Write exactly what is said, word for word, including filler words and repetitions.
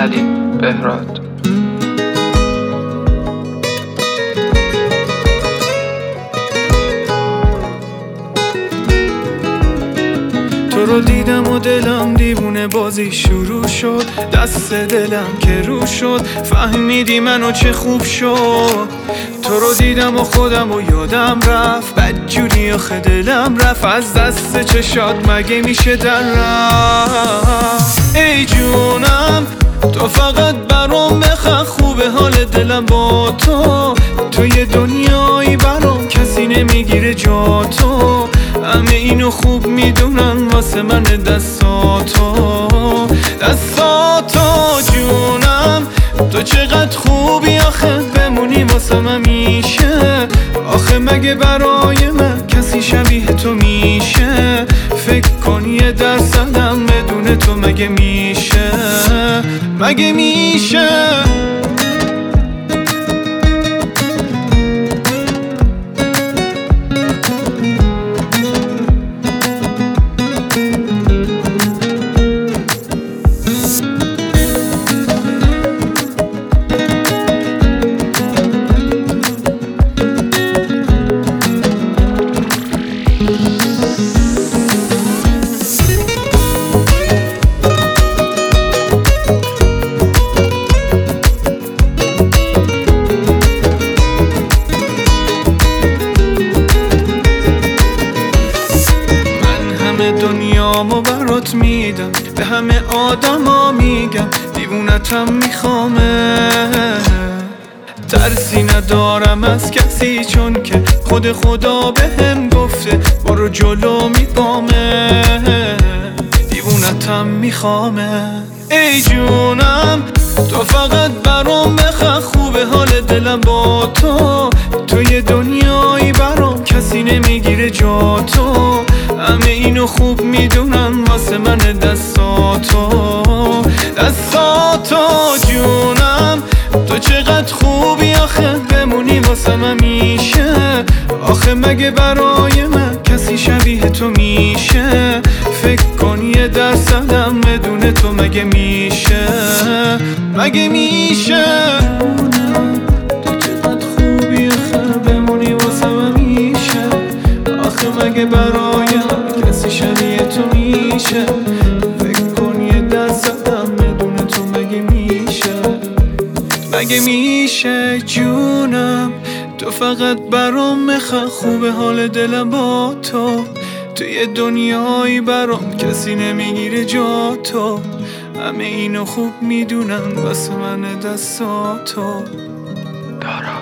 علی بهراد. تو رو دیدم و دلم دیوونه بازی شروع شد، دست دلم که رو شد فهمیدی منو چه خوب شد. تو رو دیدم و خودم و یادم رفت، بدجوری آخه دلم رفت از دست چشات، مگه میشه در رفت. ای جونم تو فقط برام بخواه، خوبه حال دلم با تو، تو یه دنیایی برام کسی نمیگیره جا تو، همه اینو خوب میدونن واسه من دستاتو دستاتو. جونم تو چقدر خوبی آخه، بمونی واسه من میشه آخه، مگه برای من کسی شبیه تو میشه؟ فکر کن یه درصدم بدون تو مگه میشه، مگه میشه؟ دنیامو برات میدم، به همه آدما میگم دیوونتم میخوامه، ترسی ندارم از کسی چون که خود خدا بهم گفته برو جلو میپامه، دیوونتم میخوامه. ای جونم تو فقط برام بخواه، خوبه حال دلم با تو، تو یه دنیایی برام کسی نمیگیره جا تو، همه اینو خوب میدونن واسه من دستاتو دستاتو. جونم تو چقدر خوبی آخه، بمونی واسه من میشه آخه، مگه برای من کسی شبیه تو میشه؟ فکر کن یه درصدم بدون تو مگه میشه، مگه میشه؟ تو چقدر خوبی آخه، بمونی واسه من میشه آخه، مگه برای من کسی شبیه تو میشه؟ فکر کن یه درصدم بدون تو مگه میشه، مگه میشه؟ جونم تو فقط برام بخواه، خوبه حال دلم با تو، تو یه دنیایی برام کسی نمیگیره جا تو، همه اینو خوب میدونن واسه من دستاتو. دارا